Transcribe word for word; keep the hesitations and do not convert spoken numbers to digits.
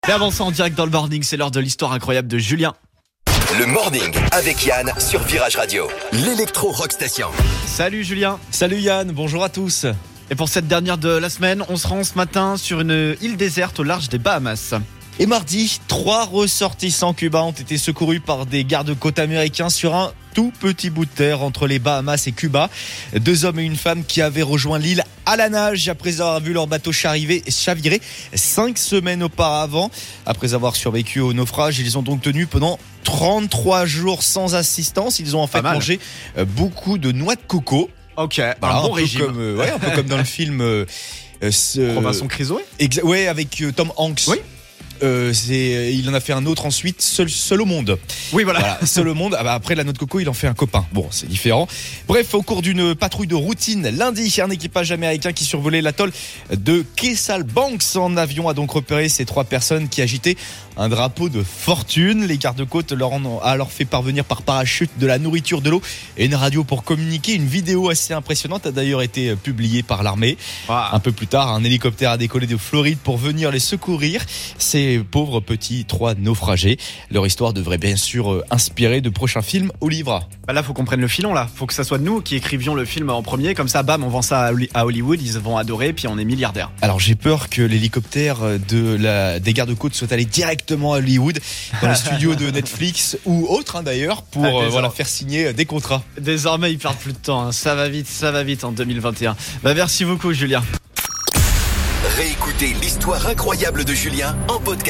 Et avant ça, en direct dans le morning, c'est l'heure de l'histoire incroyable de Julien. Le morning avec Yann sur Virage Radio, l'électro rock station. Salut Julien. Salut Yann, bonjour à tous. Et pour cette dernière de la semaine, on se rend ce matin sur une île déserte au large des Bahamas. Et mardi, trois ressortissants cubains ont été secourus par des gardes-côtes américains sur un tout petit bout de terre entre les Bahamas et Cuba. Deux hommes et une femme qui avaient rejoint l'île à la nage après avoir vu leur bateau chavirer cinq semaines auparavant. Après avoir survécu au naufrage, ils ont donc tenu pendant trente-trois jours sans assistance. Ils ont en fait mangé beaucoup de noix de coco. Ok, voilà, un bon un peu régime. Comme, euh, ouais, un peu comme dans le film euh, ce, Robinson Crusoe. Exa- ouais, avec euh, Tom Hanks. Oui. Euh, c'est, il en a fait un autre ensuite, seul, seul au monde. Oui, voilà. Voilà, seul au monde. Ah bah après la noix de coco, il en fait un copain. Bon, c'est différent. Bref, au cours d'une patrouille de routine lundi, un équipage américain qui survolait l'atoll de Kessal Banks en avion a donc repéré ces trois personnes qui agitaient un drapeau de fortune. Les gardes-côtes leur ont alors fait parvenir par parachute de la nourriture, de l'eau et une radio pour communiquer. Une vidéo assez impressionnante a d'ailleurs été publiée par l'armée. Wow. Un peu plus tard, un hélicoptère a décollé de Floride pour venir les secourir. Ces pauvres petits trois naufragés. Leur histoire devrait bien sûr inspirer de prochains films ou livres. Bah là, faut qu'on prenne le filon là. Faut que ça soit nous qui écrivions le film en premier. Comme ça, bam, on vend ça à Hollywood. Ils vont adorer. Puis on est milliardaires. Alors j'ai peur que l'hélicoptère de la, des gardes-côtes soit allé directement à Hollywood, dans les studios de Netflix ou autres hein, d'ailleurs, pour ah, euh, voilà, faire signer des contrats. Désormais, ils perdent plus de temps. Hein. Ça va vite, ça va vite en deux mille vingt et un. Bah merci beaucoup, Julien. Réécoutez l'histoire incroyable de Julien en podcast.